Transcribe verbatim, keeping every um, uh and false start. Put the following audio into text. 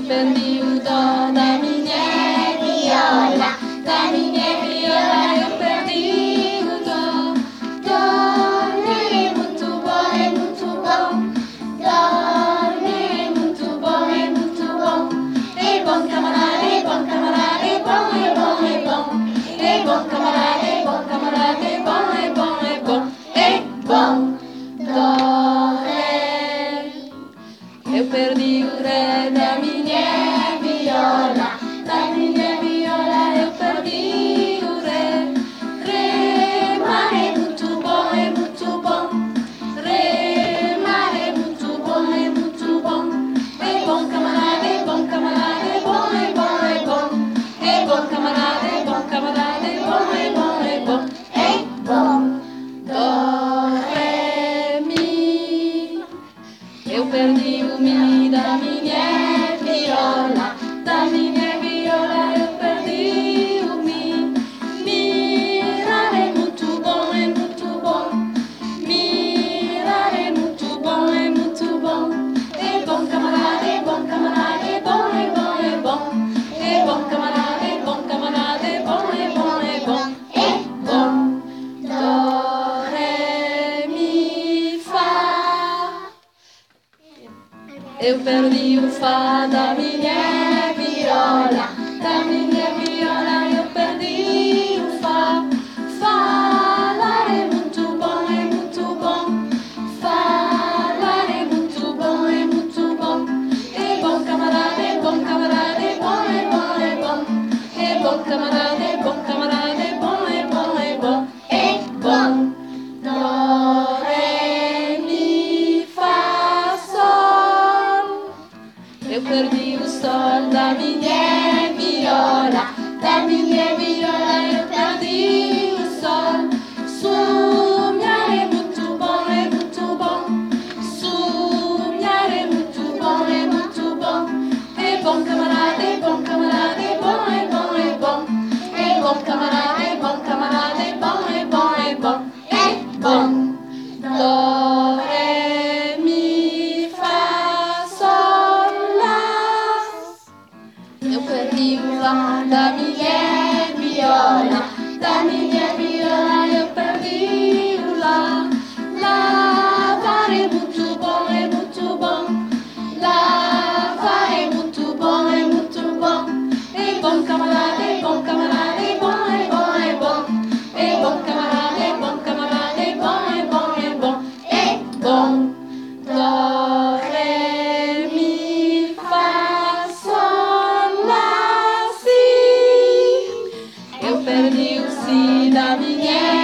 perdi o dó da minha viola, da minha viola eu perdi o dó. Dó é muito bom, é muito bom. Dó é muito bom, é muito bom. É bom camarada, é bom camarada, é bom, é bom, é bom. É bom camarada, é bom camarada, é bom, é bom, é bom. É bom. Dó, ré. Eu perdi o ré da minha viola, da minha viola eu perdi o ré. Ré, mar é muito bom, é muito bom. Ré, mar é muito bom, é muito bom. É bom camarada, é bom camarada, é bom, é bom, é bom. É bom camarada, é bom camarada, é bom, é bom, é bom. É bom. Dó, ré, mi. Eu perdi o mi da minha viola, da minha viola eu perdi o mi. Mirar é muito bom, é muito bom. Mirar é muito bom, é muito bom. É bom camarada, é bom camarada, é bom, é bom, é bom. É bom camarada, é bom camarada, é bom, é bom, é bom. É bom. Dó, ré, mi, fá. Eu perdi o fá da minha viola, da minha viola eu perdi o fá. Falar é muito bom, é muito bom. Falar é muito bom, é muito bom. É bom camarada, é bom camarada, é bom, é bom, é bom. É bom camarada, é bom camarada, é bom, é bom, é bom. É bom. Dó, ré, mi, fá, sol. Eu perdi o sol da minha viola, da minha viola eu perdi o sol. Sonhar é muito bom, é muito bom. Sonhar é muito bom, é muito bom. É bom camarada, é bom camarada, é bom, é bom, é bom. É bom camarada, é bom camarada, é bom, é bom, é bom. É bom. Dó, ré, mi, fá, sol, lá. Eu perdi o lá da minha viola, da minha viola eu perdi o lá. Lavar é muito bom, é muito bom. Lavar é muito bom, é muito bom. É bom camarada, é bom camarada, é bom, é bom, é bom. É bom camarada, é bom camarada, é bom, é bom, é bom. É bom. Dó, ré, mi, fá, sol, lá, si. Eu perdi o si da minha